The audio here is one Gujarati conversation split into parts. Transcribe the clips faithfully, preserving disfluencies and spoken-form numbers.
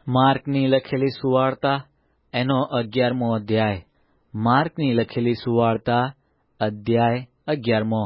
માર્કની લખેલી સુવાર્તા એનો અગિયારમો અધ્યાય. માર્કની લખેલી સુવાર્તા અધ્યાય અગિયારમો.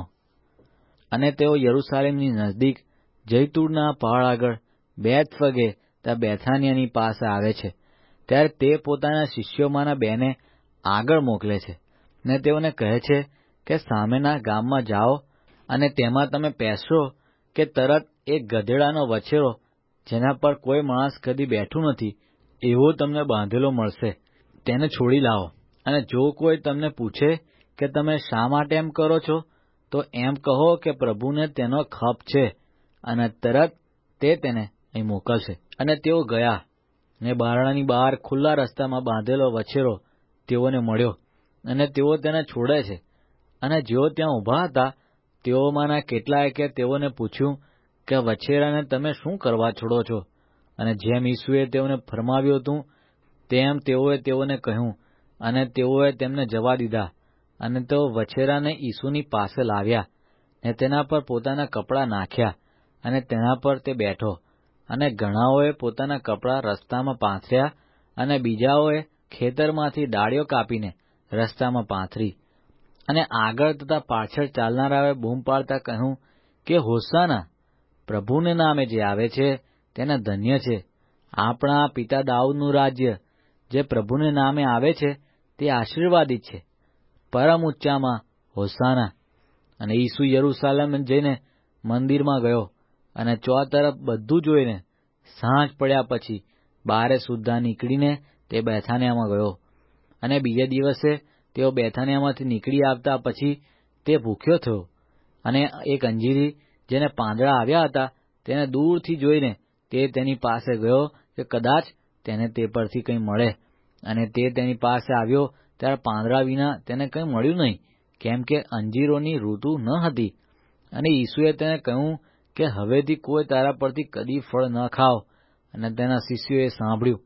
અને તેઓ યરૂશાલેમની નજદીક જૈતુનના પહાડ આગળ બેથફગે ત્યાં બેથાનિયાની પાસે આવે છે. ત્યારે તે પોતાના શિષ્યોમાંના બેને આગળ મોકલે છે ને તેઓને કહે છે કે સામેના ગામમાં જાઓ અને તેમાં તમે પહેરશો કે તરત એક ગધેડાનો વછેરો જેના પર કોઈ માણસ કદી બેઠું નથી એવો તમને બાંધેલો મળશે. તેને છોડી લાવો. અને જો કોઈ તમને પૂછે કે તમે શા માટે એમ કરો છો, તો એમ કહો કે પ્રભુને તેનો ખપ છે, અને તરત તે તેને અહીં મોકલશે. અને તેઓ ગયા ને બારણાની બહાર ખુલ્લા રસ્તામાં બાંધેલો વછેરો તેઓને મળ્યો, અને તેઓ તેને છોડે છે. અને જેઓ ત્યાં ઊભા હતા તેઓમાંના કેટલાયે તેઓને પૂછ્યું કે વછેરાને તમે શું કરવા છોડો છો? અને જેમ ઈસુએ તેઓને ફરમાવ્યું હતું તેમ તેઓએ તેઓને કહ્યું, અને તેઓએ તેમને જવા દીધા. અને તેઓ વછેરાને ઈસુની પાસે લાવ્યા ને તેના પર પોતાના કપડાં નાખ્યા, અને તેના પર તે બેઠો. અને ઘણાઓએ પોતાના કપડાં રસ્તામાં પાથર્યા, અને બીજાઓએ ખેતરમાંથી ડાળીઓ કાપીને રસ્તામાં પાથરી. અને આગળ તથા પાછળ ચાલનારાઓએ બૂમ પાડતા કહ્યું કે હોસાના, પ્રભુને નામે જે આવે છે તેને ધન્ય છે. આપણા પિતા દાઉદનું રાજ્ય જે પ્રભુને નામે આવે છે તે આશીર્વાદિત છે. પરમ ઊંચામાં હોસાના. અને ઈસુ યરૂશાલેમ જઈને મંદિરમાં ગયો, અને ચોતરફ બધું જોઈને સાંજ પડ્યા પછી બારે સુદ્ધા નીકળીને તે બેથાનિયામાં ગયો. અને બીજે દિવસે તેઓ બેથાનિયામાંથી નીકળી આવતા પછી તે ભૂખ્યો થયો. અને એક અંજીરી જેને પાંદડા આવ્યા હતા તેને દૂરથી જોઈને તે તેની પાસે ગયો કે કદાચ તેને તે પરથી કંઈ મળે. અને તે તેની પાસે આવ્યો ત્યારે પાંદડા વિના તેને કંઈ મળ્યું નહીં, કેમ કે અંજીરોની ઋતુ ન હતી. અને ઈસુએ તેને કહ્યું કે હવેથી કોઈ તારા પરથી કદી ફળ ન ખાવ. અને તેના શિષ્યોએ સાંભળ્યું.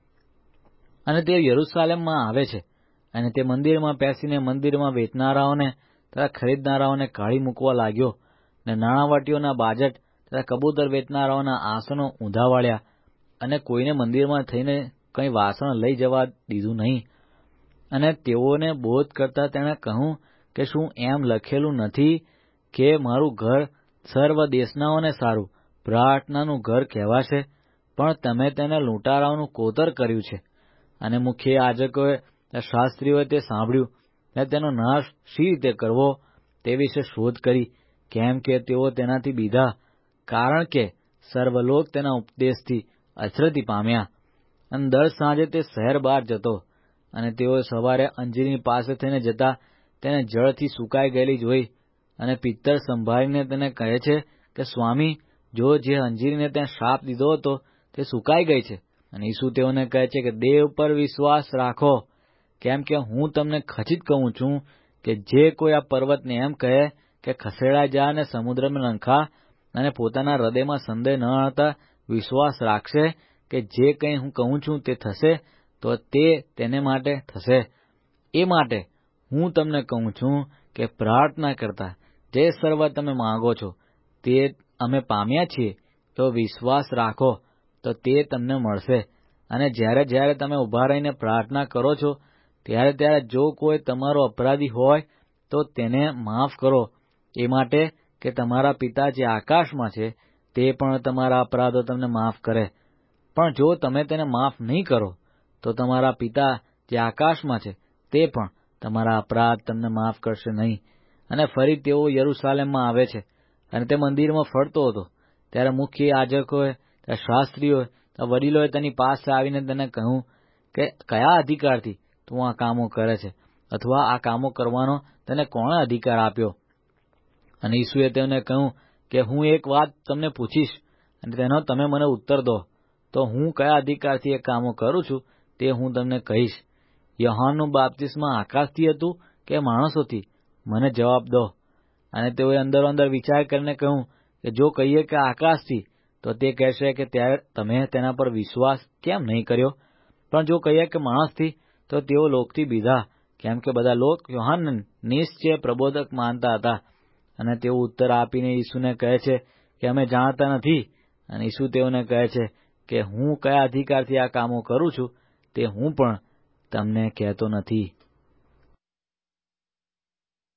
અને તે યરૂશાલેમમાં આવે છે, અને તે મંદિરમાં બેસીને મંદિરમાં વેચનારાઓને તથા ખરીદનારાઓને કાઢી મૂકવા લાગ્યો, ને નાણાવટીઓના બાજટ તથા કબૂતર વેચનારાઓના આસનો ઊંધા વાળ્યા, અને કોઈને મંદિરમાં થઈને કંઈ વાસણ લઈ જવા દીધું નહીં. અને તેઓને બોધ કરતા તેણે કહ્યું કે શું એમ લખેલું નથી કે મારું ઘર સર્વ દેશનાઓને સારું પ્રાર્થનાનું ઘર કહેવાશે? પણ તમે તેને લૂંટારાઓનું કોતર કર્યું છે. અને મુખ્ય યાજકોએ શાસ્ત્રીઓએ તે સાંભળ્યું ને તેનો નાશ શી રીતે કરવો તે વિશે શોધ કરી, કેમ કે તેઓ તેનાથી બીધા, કારણ કે સર્વલોક તેના ઉપદેશથી અચરતી પામ્યા. અને દર સાંજે તે શહેર બહાર જતો, અને તેઓ સવારે અંજીરની પાસે થઈને જતા તેને જળથી સુકાઈ ગયેલી જોઈ. અને પિત્તર સંભાળીને તેને કહે છે કે સ્વામી, જો જે અંજીરીને ત્યાં શાપ દીધો હતો તે સુકાઈ ગઈ છે. અને ઈસુ તેઓને કહે છે કે દેવ પર વિશ્વાસ રાખો, કેમ કે હું તમને ખચિત કહું છું કે જે કોઈ આ પર્વતને એમ કહે કે ખસેડાઈ જા અને સમુદ્રમાં નંખા, અને પોતાના હૃદયમાં સંદેહ ન આવતા વિશ્વાસ રાખશે કે જે કંઈ હું કહું છું તે થશે, તો તે તેને માટે થશે. એ માટે હું તમને કહું છું કે પ્રાર્થના કરતા જે સર્વ તમે માંગો છો તે અમે પામ્યા છીએ, તો વિશ્વાસ રાખો તો તે તમને મળશે. અને જ્યારે જ્યારે તમે ઊભા રહીને પ્રાર્થના કરો છો ત્યારે ત્યારે જો કોઈ તમારો અપરાધી હોય તો તેને માફ કરો, એ માટે કે તમારા પિતા જે આકાશમાં છે તે પણ તમારા અપરાધો તમને માફ કરે. પણ જો તમે તેને માફ નહીં કરો તો તમારા પિતા જે આકાશમાં છે તે પણ તમારા અપરાધ તમને માફ કરશે નહીં. અને ફરી તેઓ યરૂશાલેમમાં આવે છે, અને તે મંદિરમાં ફરતો હતો. ત્યારે મુખ્ય યાજકોએ, શાસ્ત્રીઓએ, વડીલોએ તેની પાસે આવીને તેને કહ્યું કે કયા અધિકારથી તું આ કામો કરે છે, અથવા આ કામો કરવાનો તને કોણે અધિકાર આપ્યો? અને ઈસુએ તેમને કહ્યું કે હું એક વાત તમને પૂછીશ, અને તેનો તમે મને ઉત્તર દો, તો હું કયા અધિકારથી એ કામો કરું છું તે હું તમને કહીશ. યોહાનનું બાપ્તિસ્મા આકાશથી હતું કે માણસોથી? મને જવાબ દો. અને તેઓએ અંદરો અંદર વિચાર કરીને કહ્યું કે જો કહીએ કે આકાશથી તો તે કહેશે કે ત્યારે તમે તેના પર વિશ્વાસ કેમ નહીં કર્યો? પણ જો કહીએ કે માણસથી તો તેઓ લોકથી બીધા, કેમ કે બધા લોક યોહાનને નિશ્ચય પ્રબોધક માનતા હતા. અને તેઓ ઉત્તર આપીને ઈસુને કહે છે કે અમે જાણતા નથી. અને ઈસુ તેઓને કહે છે કે હું કયા અધિકારથી આ કામો કરું છું તે હું પણ તમને કહેતો નથી.